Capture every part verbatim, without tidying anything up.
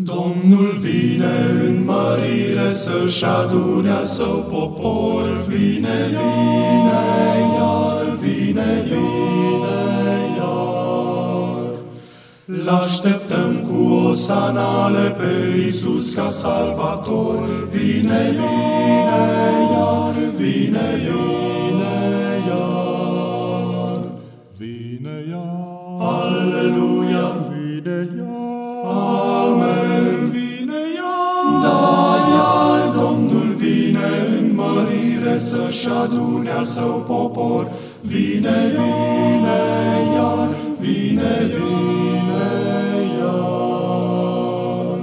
Domnul vine în mărire să-și adune al său popor. Vine, vine, iar, vine, vine, iar. L-așteptăm cu osanale pe Iisus ca Salvator. Vine, vine, iar, vine, vine, iar. Vine iar, Aleluia, vine iar, amen, vine iar. Da, iar Domnul vine în mărire să-și adune al său popor. Vine, vine, iar, vine, vine, iar.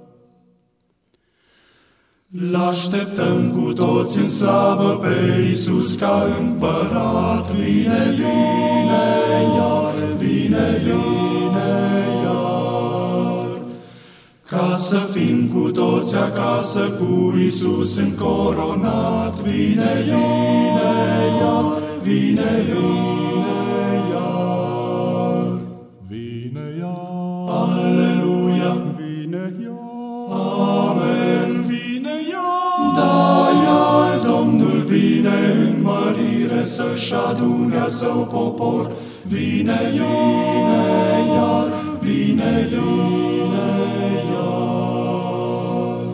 L-așteptăm cu toți în slavă pe Iisus ca împărat. Vine, vine, iar, vine, vine, iar. Ca să fim cu toți acasă cu Iisus încoronat. Vine, vine, iar, vine, vine, iar. vine iar, Aleluia, vine iar, amen, vine iar. Da, iar Domnul vine în mărire să-și adune al său popor. Vine, vine, iar, vine, vine, iar.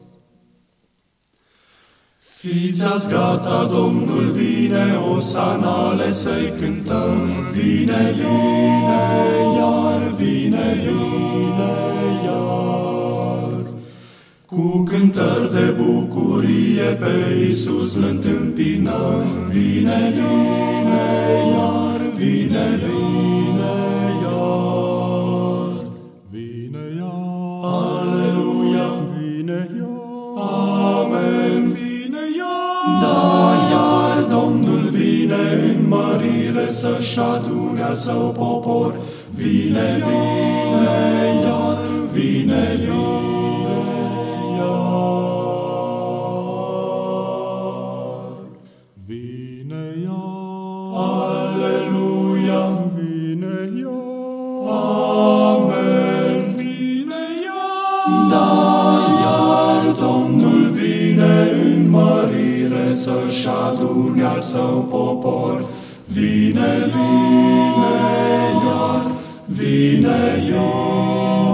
Fiți-ați gata, Domnul vine, osanale să-i cântăm. Vine, vine, iar, vine, vine, iar. Cu cântări de bucurie pe Iisus l-întâmpinăm. Vine, vine, iar, vine, vine, iar. vine iar, Aleluia, vine iar, amen, vine iar. Da, iar Domnul vine în mărire să-și adune al său popor. Vine, vine, iar, vine, vine, iar. vine iar, Aleluia, vine iar, amen, vine iar. Da, iar Domnul vine în mărire să-și adune al său popor. Vine, vine, iar, vine iar.